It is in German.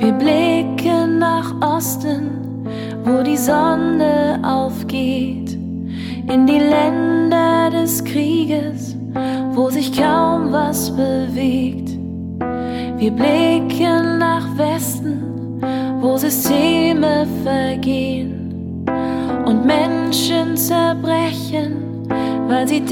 Wir blicken nach Osten, wo die Sonne aufgeht, in die Länder des Krieges, wo sich kaum was bewegt. Wir blicken nach Westen, wo Systeme vergehen und Menschen zerbrechen, weil sie